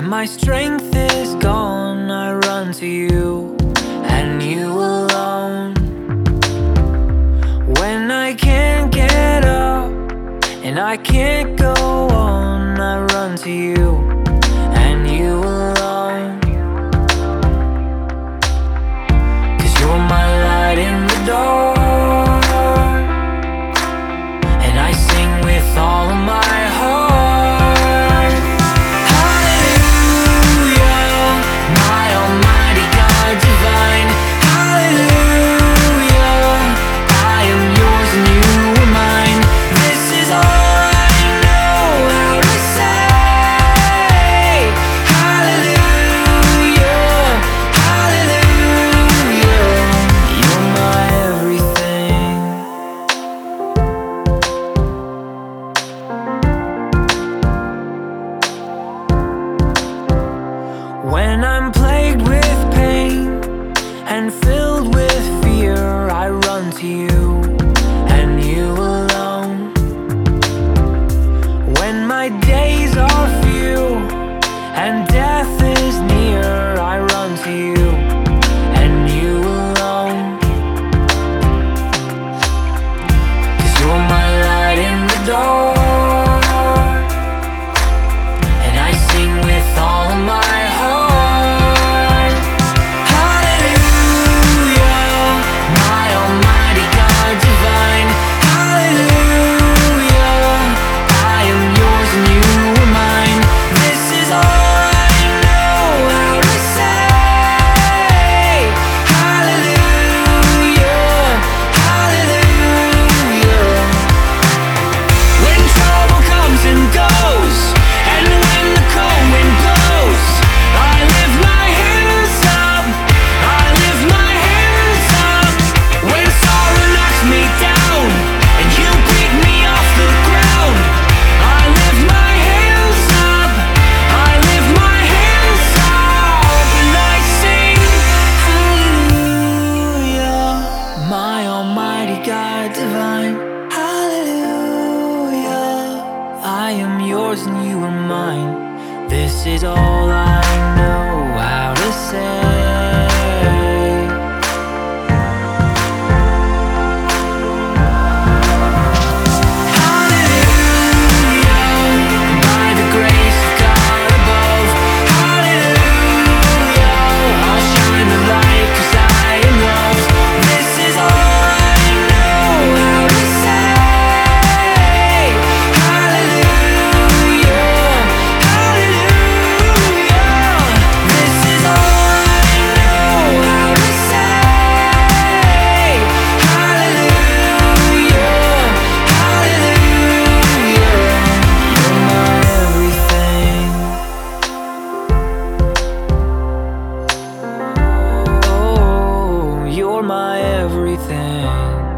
When my strength is gone, I run to you and you alone. When I can't get up and I can't go on, I run to you and you alone. 'Cause you're my light in the dark, and I sing with all of my heart. Hallelujah, my almighty God divine. Hallelujah, I am yours and you are mine. This is all I know how to say. Hallelujah, hallelujah, you're my everything. When I'm plagued with pain and filled with fear, I run to you and you alone. When my days are few and death is near, I run to you and you alone. 'Cause you're my light in the dark, and I sing with all of my heart. Hallelujah, my almighty God divine. Hallelujah, I am yours and you are mine. This is all I know how to say. Hallelujah, hallelujah. When trouble comes and goes, and when the cold wind blows, I lift my hands up, I lift my hands up. When sorrow knocks me down, and you pick me off the ground, I lift my hands up, I lift my hands up, and I sing hallelujah, my almighty God divine. Hallelujah, I am yours and you are mine. This is all I know how to say. Hallelujah, by the grace of God above. Hallelujah, I'll shine the light 'cause I am loved. This is all I know how to say. Hallelujah, hallelujah, this is all I know how to say. Hallelujah, hallelujah, you're my everything. Oh, you're my everything.